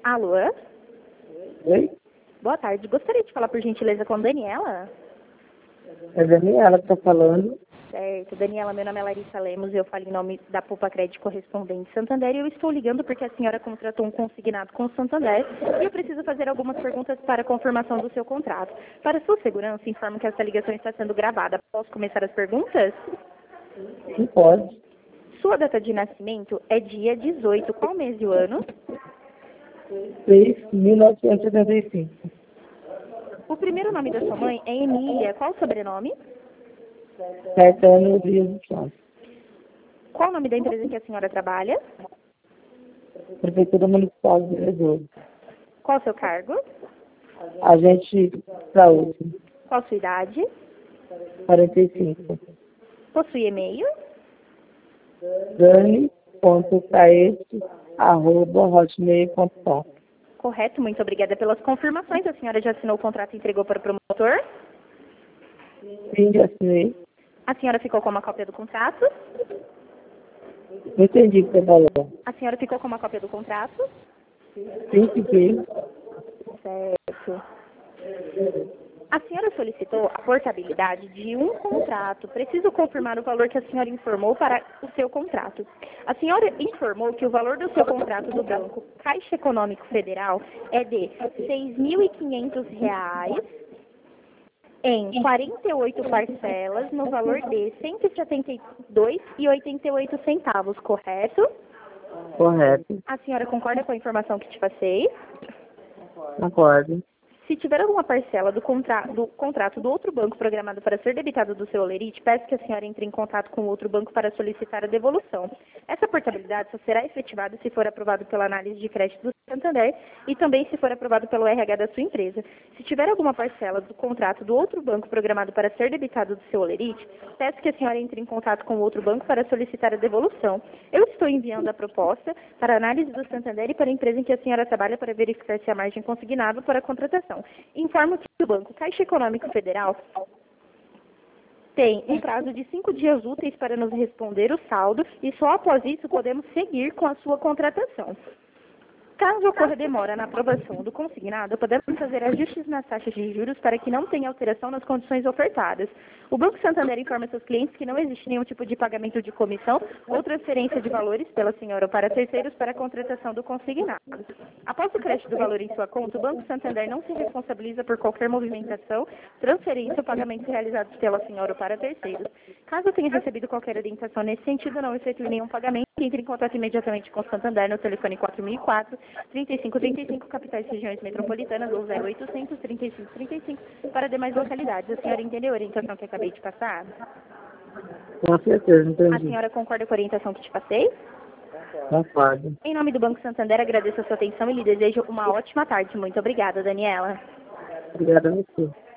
Alô? Oi? Boa tarde. Gostaria de falar, por gentileza, com a Daniela? É a Daniela que está falando. Certo. Daniela, meu nome é Larissa Lemos, eu falo em nome da Poupa Crédito Correspondente Santander e eu estou ligando porque a senhora contratou um consignado com o Santander e eu preciso fazer algumas perguntas para a confirmação do seu contrato. Para sua segurança, informo que essa ligação está sendo gravada. Posso começar as perguntas? Sim, pode. Sua data de nascimento é dia 18. Qual mês e o ano? 1975. O primeiro nome da sua mãe é Emília. Qual o sobrenome? Caetano Dias dos Santos. Qual o nome da empresa que a senhora trabalha? Prefeitura Municipal de Vereador. Qual o seu cargo? Agente de saúde. Qual a sua idade? 45. Possui e-mail? dani.caete@hotmail.com. Correto, muito obrigada pelas confirmações. A senhora já assinou o contrato e entregou para o promotor? Sim, já assinei. A senhora ficou com uma cópia do contrato? Não entendi o que você falou. A senhora ficou com uma cópia do contrato? Sim, fiquei. Certo. A senhora solicitou a portabilidade de um contrato. Preciso confirmar o valor que a senhora informou para o seu contrato. A senhora informou que o valor do seu contrato do Banco Caixa Econômico Federal é de R$ 6.500 em 48 parcelas no valor de R$ 172,88, correto? Correto. A senhora concorda com a informação que te passei? Concordo. Se tiver alguma parcela do contrato do outro banco programado para ser debitado do seu Olerite, peço que a senhora entre em contato com o outro banco para solicitar a devolução. Essa portabilidade só será efetivada se for aprovado pela análise de crédito do Santander e também se for aprovado pelo RH da sua empresa. Se tiver alguma parcela do contrato do outro banco programado para ser debitado do seu Olerite, peço que a senhora entre em contato com o outro banco para solicitar a devolução. Eu estou enviando a proposta para a análise do Santander e para a empresa em que a senhora trabalha para verificar se há margem consignável para a contratação. Informo que o Banco Caixa Econômico Federal tem um prazo de 5 dias úteis para nos responder o saldo e só após isso podemos seguir com a sua contratação. Caso ocorra demora na aprovação do consignado, podemos fazer ajustes nas taxas de juros para que não tenha alteração nas condições ofertadas. O Banco Santander informa seus clientes que não existe nenhum tipo de pagamento de comissão ou transferência de valores pela senhora ou para terceiros para a contratação do consignado. Após o crédito do valor em sua conta, o Banco Santander não se responsabiliza por qualquer movimentação, transferência ou pagamentos realizados pela senhora ou para terceiros. Caso tenha recebido qualquer orientação nesse sentido, não efetue nenhum pagamento, entre em contato imediatamente com o Santander no telefone 4004-3535, capitais e regiões metropolitanas, ou 0800-3535, para demais localidades. A senhora entendeu a orientação que acabei de passar? Com certeza, entendi. A senhora concorda com a orientação que te passei? Concordo. Em nome do Banco Santander, agradeço a sua atenção e lhe desejo uma ótima tarde. Muito obrigada, Daniela. Obrigada a você.